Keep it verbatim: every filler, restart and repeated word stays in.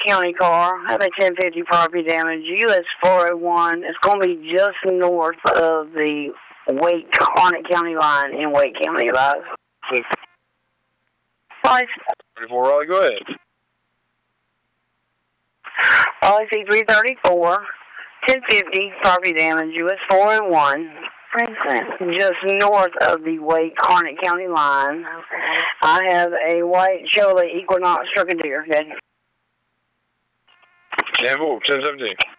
County car. Have a ten fifty property damage. U S four oh one. It's going to be just north of the Wake Harnett County line in Wake County, guys. Five. thirty-four, Raleigh, go ahead. Policy three thirty-four. ten fifty property damage. U S four oh one. Just north of the Wake Harnett County line. I have a white Chevrolet Equinox truck and deer. ten four, ten seventeen.